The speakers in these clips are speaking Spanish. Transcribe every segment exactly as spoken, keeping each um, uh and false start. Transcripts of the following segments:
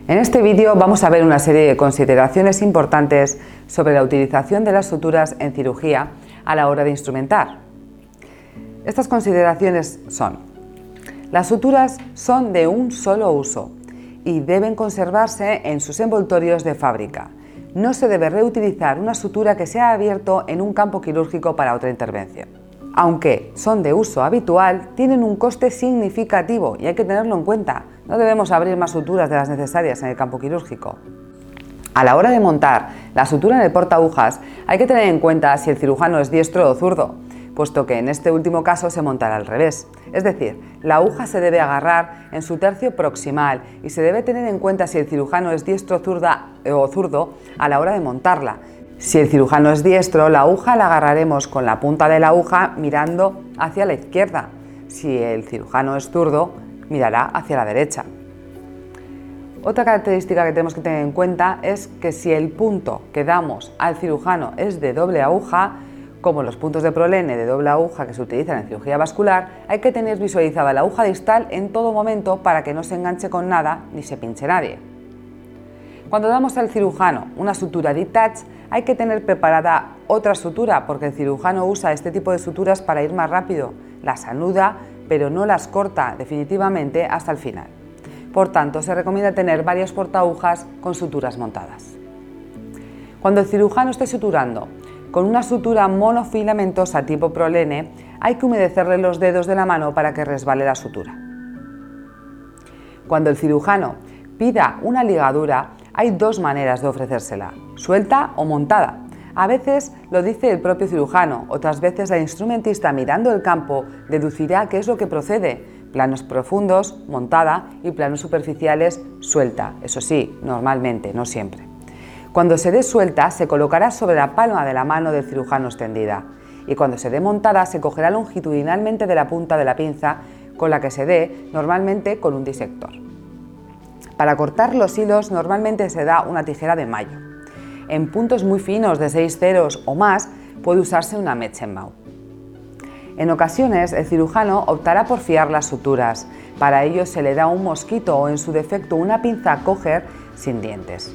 En este vídeo vamos a ver una serie de consideraciones importantes sobre la utilización de las suturas en cirugía a la hora de instrumentar. Estas consideraciones son: las suturas son de un solo uso y deben conservarse en sus envoltorios de fábrica. No se debe reutilizar una sutura que se ha abierto en un campo quirúrgico para otra intervención. Aunque son de uso habitual, tienen un coste significativo y hay que tenerlo en cuenta. No debemos abrir más suturas de las necesarias en el campo quirúrgico. A la hora de montar la sutura en el portaagujas, hay que tener en cuenta si el cirujano es diestro o zurdo, puesto que en este último caso se montará al revés. Es decir, la aguja se debe agarrar en su tercio proximal y se debe tener en cuenta si el cirujano es diestro zurda, o zurdo a la hora de montarla. Si el cirujano es diestro, la aguja la agarraremos con la punta de la aguja mirando hacia la izquierda. Si el cirujano es zurdo, mirará hacia la derecha. Otra característica que tenemos que tener en cuenta es que si el punto que damos al cirujano es de doble aguja, como los puntos de prolene de doble aguja que se utilizan en cirugía vascular, hay que tener visualizada la aguja distal en todo momento para que no se enganche con nada ni se pinche nadie. Cuando damos al cirujano una sutura detach, hay que tener preparada otra sutura porque el cirujano usa este tipo de suturas para ir más rápido. Las anuda, pero no las corta definitivamente hasta el final. Por tanto, se recomienda tener varios portaagujas con suturas montadas. Cuando el cirujano esté suturando con una sutura monofilamentosa tipo prolene, hay que humedecerle los dedos de la mano para que resbale la sutura. Cuando el cirujano pida una ligadura, hay dos maneras de ofrecérsela: suelta o montada. A veces lo dice el propio cirujano, otras veces el instrumentista, mirando el campo, deducirá qué es lo que procede: planos profundos, montada, y planos superficiales, suelta. Eso sí, normalmente, no siempre. Cuando se dé suelta, se colocará sobre la palma de la mano del cirujano extendida, y cuando se dé montada, se cogerá longitudinalmente de la punta de la pinza con la que se dé, normalmente con un disector. Para cortar los hilos normalmente se da una tijera de mayo. En puntos muy finos de seis ceros o más puede usarse una Metzenbau. En ocasiones el cirujano optará por fiar las suturas. Para ello se le da un mosquito o en su defecto una pinza coger sin dientes.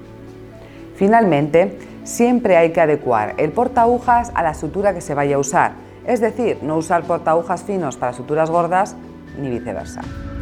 Finalmente, siempre hay que adecuar el portaagujas a la sutura que se vaya a usar, es decir, no usar portaagujas finos para suturas gordas ni viceversa.